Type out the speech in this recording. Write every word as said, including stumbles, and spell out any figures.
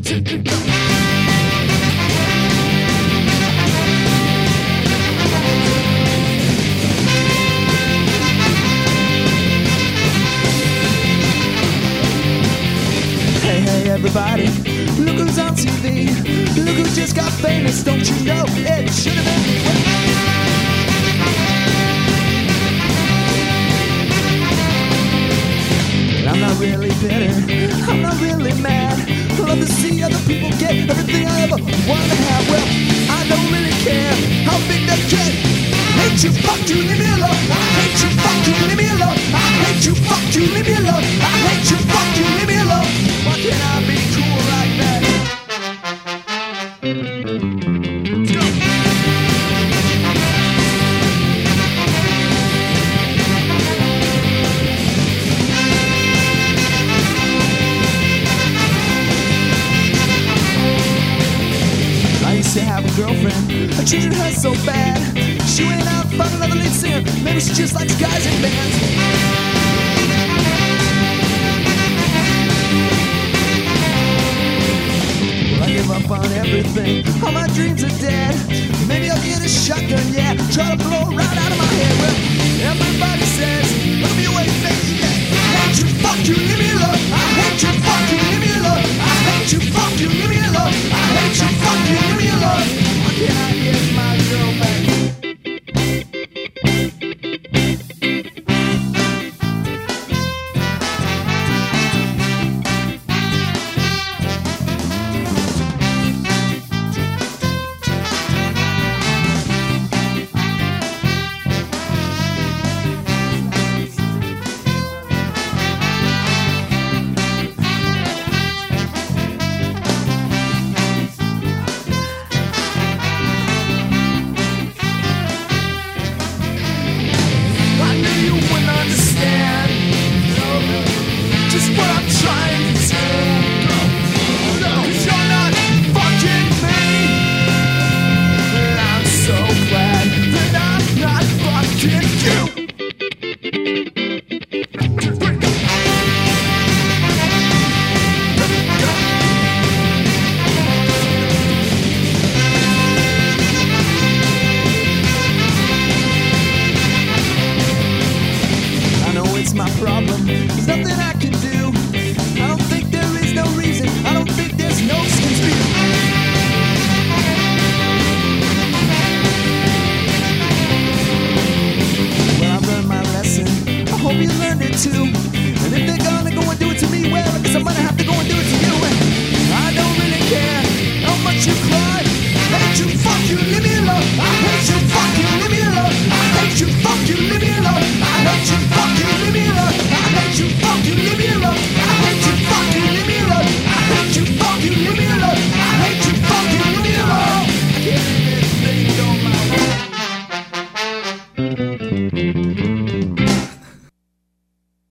Hey, hey, everybody, look who's on T V. Look who just got famous, don't you know it should have been me. I'm not really bitter, I'm not really mad. I love to see other people get everything I ever wanted to have. Well, I don't really care how big that get. Hate you, fuck you, leave me alone. I hate you, fuck you, leave me alone. I hate you, fuck you, leave me alone. I hate you, fuck you, leave me alone. Why can't I be cool like that? Go. I used to have a girlfriend, I treated her so bad. She went out and found another lead singer. Maybe she just likes guys in bands. Well, I give up on everything, all my dreams are dead. Maybe I'll get a shotgun, yeah, try to blow around